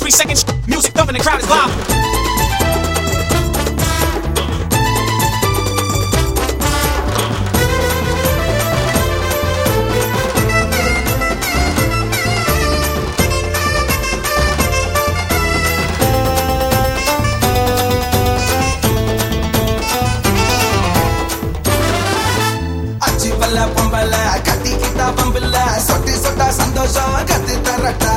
3 seconds, music thumping, the crowd is live. பொம்பல கட்டிக்கிட்டா பம்பில்ல சொட்டி சொட்டா சந்தோஷம் கத்து தரட்டா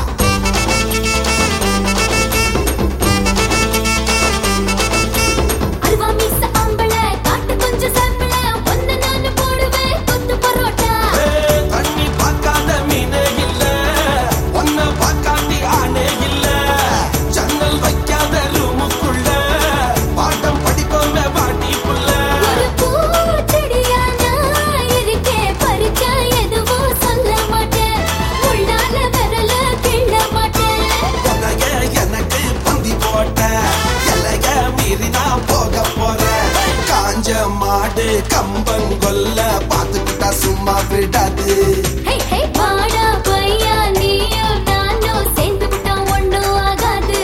அல்வா மிஸ் ஆம்பள காட்டு கொஞ்சம் சாப்பிள ஒன்னு நான் போடுவேன் கொத்து பரோட்டா தண்ணி பார்க்காத மீனே இல்ல ஒன்ன பார்க்காட்டி ஆனே இல்ல ஜன்னல் வைக்காத ரூமுக்குள்ள பாட்டம் படிப்போமே பாட்டி புள்ள ஒரு பூச்செடியா நான் இருக்கே பறிச்சா எதுவும் சொல்ல மாட்டேன் முள்ளால விரல கிள்ள மாட்டேன் உனைய எனக்கு பந்தி போட்ட எல்லைய மீறி நான் போக போறேன் காஞ்ச மாடு கம்பங்கொல்ல பார்த்துக்கிட்டா சும்மா விடாது ஹே ஹே வாடா பையா நீயும் நானும் சேர்ந்து விட்டா ஒண்ணும் ஆகாது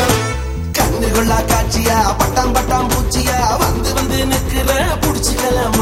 கண்ணுகுள்ளா காட்சியா பட்டாம் பட்டாம் பூச்சியா வந்து வந்து நிக்கிற புடிச்சுக்கலாம்